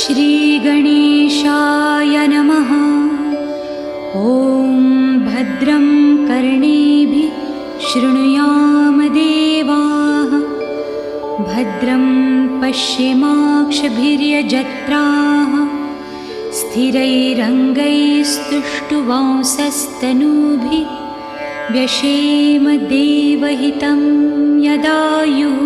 श्रीगणेशाय नमः। ॐ भद्रं कर्णेभिः शृणुयाम देवाः, भद्रं पश्येमाक्षभिर्यजत्राः, स्थिरैरङ्गैस्तुष्टुवांसस्तनूभिः व्यशेम देवहितं यदायुः।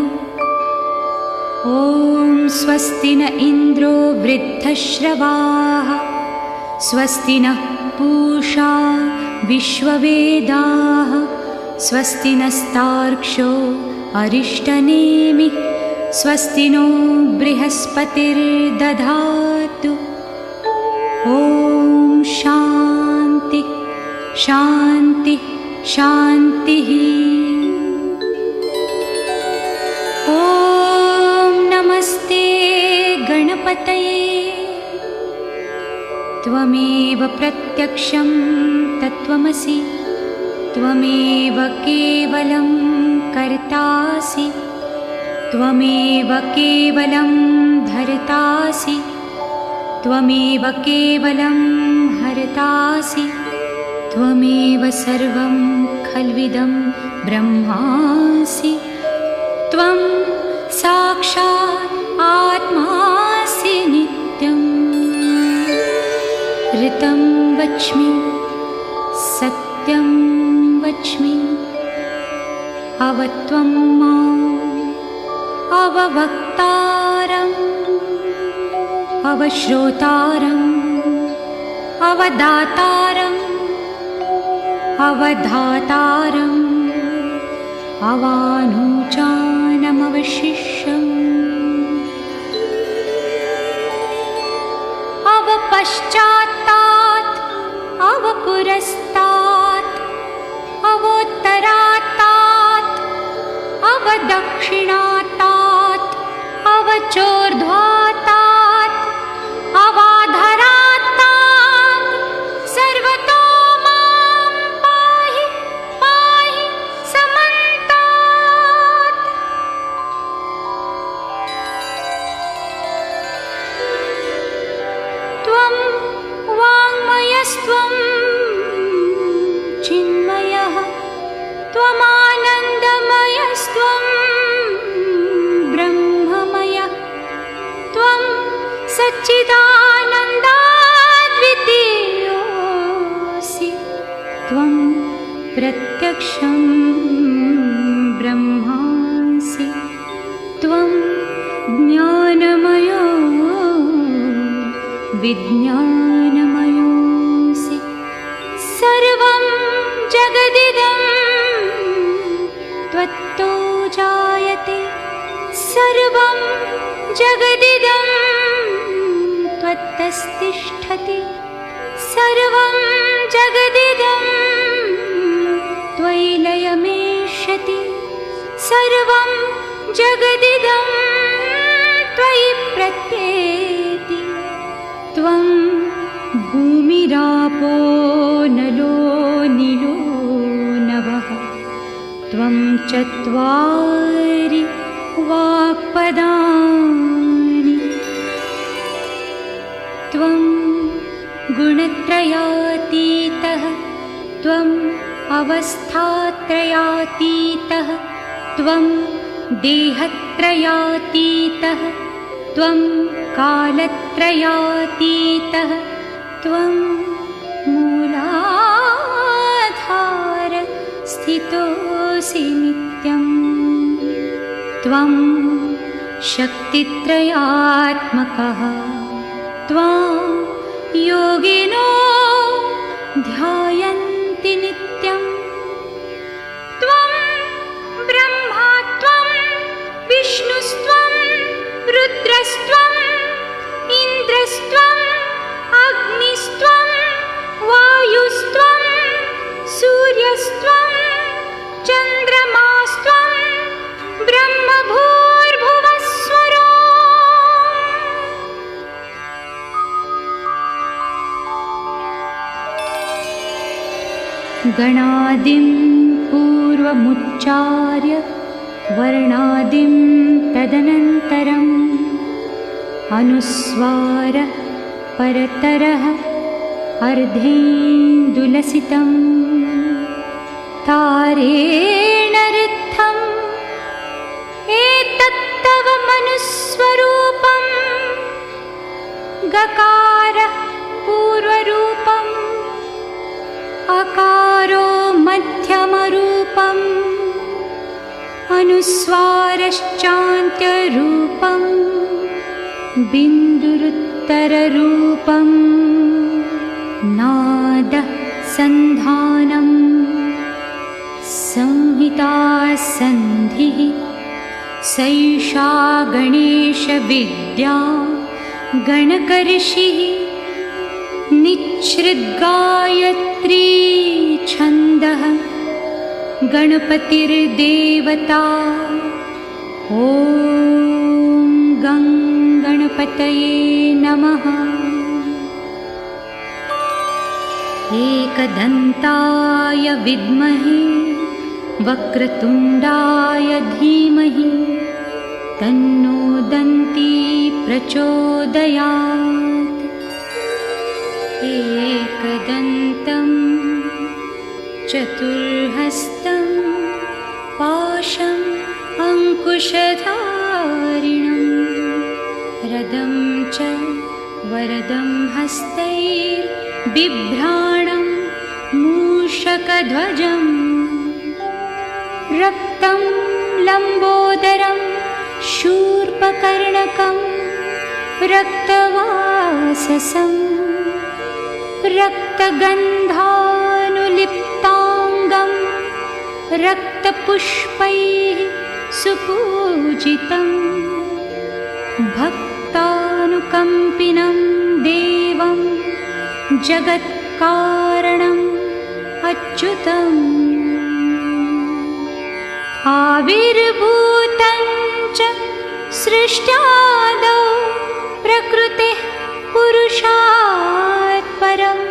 ॐ स्वस्ति न इन्द्रो वृद्धश्रवाः, स्वस्ति नः पूषा विश्ववेदाः, स्वस्ति नस्तार्क्ष्यो अरिष्टनेमिः, स्वस्ति नो बृहस्पतिर्दधातु। ॐ शान्ति शान्ति शान्तिः। ॐ नमस्ते गणपतये। त्वमेव प्रत्यक्षं तत्त्वमसि, त्वमेव केवलं कर्तासि, त्वमेव केवलं धर्तासि, त्वमेव केवलं हर्तासि, त्वमेव सर्वं खल्विदं ब्रह्मासि। त्वं साक्षात् आत्मासि नित्यम्। ऋतं वच्मि सत्यं वच्मि, अवत्वं माम् अववक्तारम् अवश्रोतारम् अवदातारम् अवधातारम् अवानुचानमवशिष्यम्। अवपश्चात्तात् अवपुरस्तात् अवोत्तरात्तात् अवदक्षिणात्तात् अवचोर्ध्वात्तात् अवाधरात्तात् सर्वतो मां पाहि पाहि समन्तात्। त्वं वाङ्मयस्त्वं चिन्मयः, त्वमानन्दमयस्त्वं ब्रह्ममयः, त्वं सच्चिदानन्दाद्वितीयोऽसि, त्वं प्रत्यक्षं ब्रह्मासि, त्वं ज्ञानमयो विज्ञानमयोऽसि। सर्वं जगदिदं त्वत्तो जायते, सर्वं जगदिदं त्वत्तस्तिष्ठति, सर्वं जगदिदं त्वयि लयमेष्यति, सर्वं जगदिदं त्वयि प्रत्येति। त्वं भूमिरापो नलो निलो नभः, त्वं चत्वारि वाक्पदानि, त्वं गुणत्रयातीतः, त्वम् अवस्थात्रयातीतः, त्वं देहत्रयातीतः, त्वं कालत्रयातीतः, त्वं मूलाधार स्थितोऽसि नित्यम्। त्वं शक्तित्रयात्मकः, त्वां योगिनो ध्यायन्ति नित्यम्। त्वं ब्रह्मा, त्वं विष्णुस्त्वं रुद्रस्त्वं इन्द्रस्त्वं अग्निस्त्वं वायुस्त्वं सूर्यस्त्वं चन्द्रमास्त्वं ब्रह्मभूर्भुवस्वरो। गणादिं पूर्वमुच्चार्य वर्णादिं तदनन्तरं अनुस्वारः परतरः अर्धेन्दुलसितं तारेण ऋद्धम् एतत्तव मनुस्वरूपं गकारः पूर्वरूपम् अकारो मध्यमरूपम् अनुस्वारश्चान्त्यरूपम् बिन्दुरुत्तररूपम् नादः सन्धानम् संहिता सन्धिः सैषा गणेशविद्या गणकऋषिः निच्छृद्गायत्री छन्दः गणपतिर्देवता ॐ गं गणपतये नमः। एकदन्ताय विद्महे वक्रतुण्डाय धीमहि तन्नो दन्ती प्रचोदयात्। एकदन्तं चतुर्हस्तं पाशम् अंकुशधारिणं रदं च वरदं हस्तैर्बिभ्राणं मूषकध्वजम् रक्तं लम्बोदरं शूर्पकर्णकं रक्तवाससं रक्तगन्धानुलिप्ताङ्गं रक्तपुष्पैः सुपूजितं भक्तानुकम्पिनं देवं जगत्कारणम् अच्युतम् आविर्भूतं च सृष्ट्यादौ प्रकृतेः पुरुषात् परम्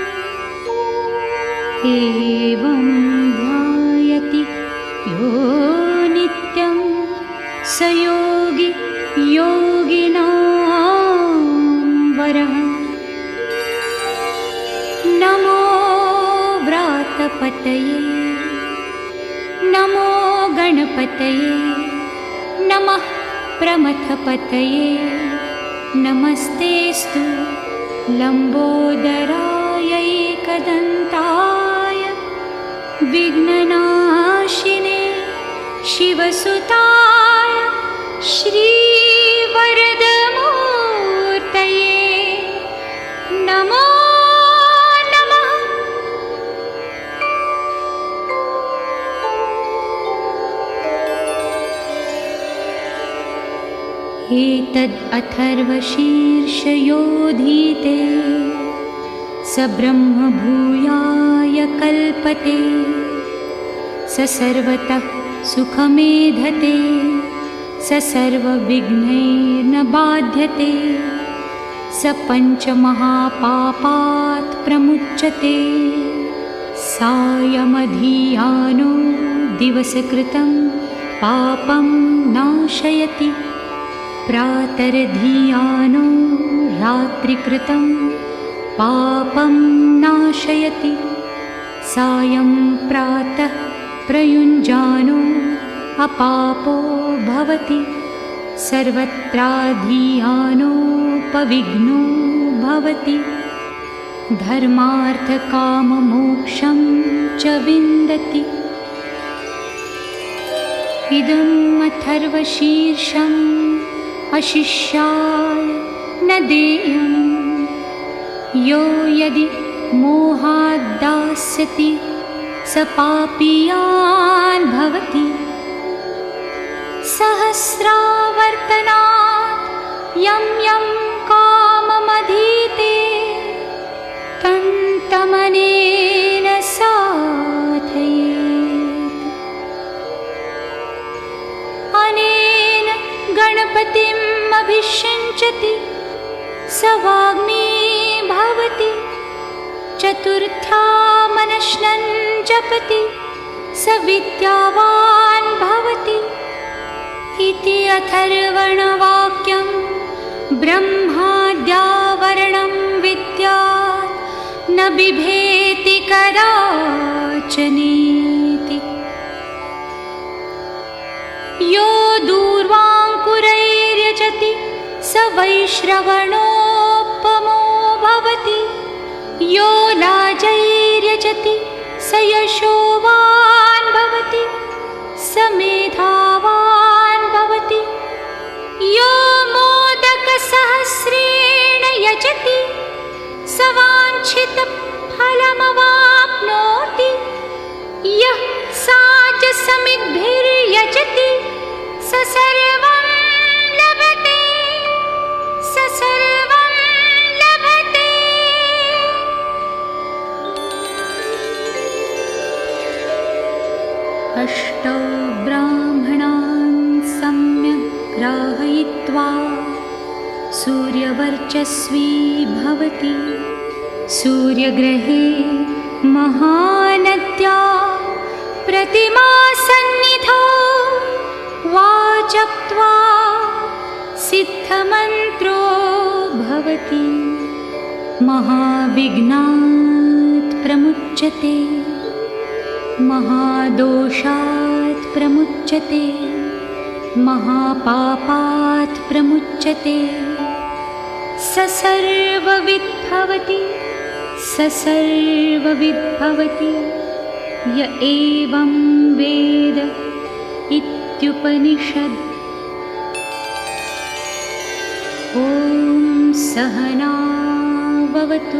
एवं ध्यायति यो नित्यं स योगी योगिनां वरः। नमो व्रातपतये नमो गणपतये नमः प्रमथपतये नमस्तेस्तु लम्बोदराय एकदन्ताय विघ्ननाशिने शिवसुताय श्रीवरदमूर्तये नमो एतद् अथर्वशीर्षयोधीते स ब्रह्म भूयाय कल्पते स सर्वतः सुखमेधते स सर्वविघ्नैर्न बाध्यते स पञ्चमहापापात् प्रमुच्यते सायमधियानो दिवसकृतं पापं नाशयति प्रातर्धियानो रात्रिकृतं पापं नाशयति सायं प्रातः प्रयुञ्जानो अपापो भवति सर्वत्राधियानोपविघ्नो भवति धर्मार्थकाममोक्षं च विन्दति। इदम् अथर्वशीर्षम् अशिष्याय न देयम् यो यदि मोहाद्दास्यति स पापीयान् भवति सहस्रावर्तनात् यं यं काममधीते तन्तमनेन साधयेत्। अनेन गणपतिम् अभिषिञ्चति स वाग्मी भवति चतुर्थ्या मनश्नन् जपति स विद्यावान् भवति इति अथर्वणवाक्यम् ब्रह्माद्यावरणं विद्यात् न बिभेति कदाचनीति। यो दूर्वाङ्कुरैर्यजति स वैश्रवणोपमो भवति। यो लाजैर्यजति स यशोवान् भवति। स मेधावान् भवति। यो मोदकसहस्रेण यजति स वाञ्छितफलमवाप्नोति। यः साजसमिद्भिर्यजति स सर्वं लभते। स सर्वं लभते। अष्टौ ब्राह्मणान् सम्यक् ग्राहयित्वा सूर्यवर्चस्वी भवति। सूर्यग्रहे महानद्या प्रतिमासन्निधौ वा जप्त्वा सिद्धमन्त्रो भवति। महाविघ्नात् प्रमुच्यते। महादोषात् प्रमुच्यते। महापापात् प्रमुच्यते। स सर्वविद् भवति। स सर्वविद् भवति। य एवं वेद इत्युपनिषद्। ॐ सहना भवतु।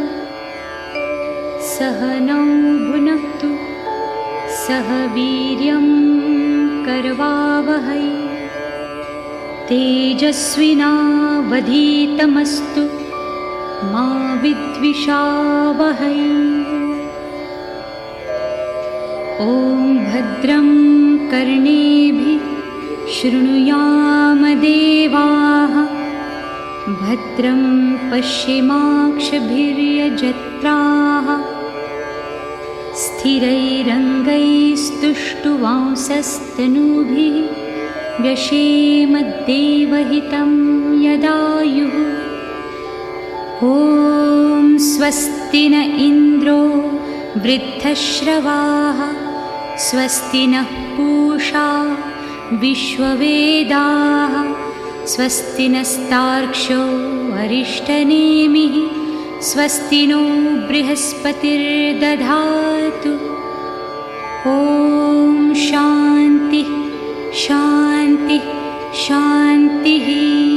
सहनौ भुनक्तु। सह वीर्यं करवावहै। तेजस्विनावधीतमस्तु मा विद्विषावहै। ॐ भद्रं कर्णेभिः शृणुयाम देवाः। भद्रं पश्येमाक्षभिर्यजत्राः। स्थिरैरङ्गैस्तुष्टुवांसस्तनूभिः व्यशेम देवहितं यदायुः। ॐ स्वस्ति न इन्द्रो वृद्धश्रवाः। स्वस्ति नः पूषा विश्ववेदाः। स्वस्ति नस्तार्क्ष्यो अरिष्टनेमिः। स्वस्ति नो बृहस्पतिर्दधातु। ॐ शान्तिः शान्तिः शान्तिः।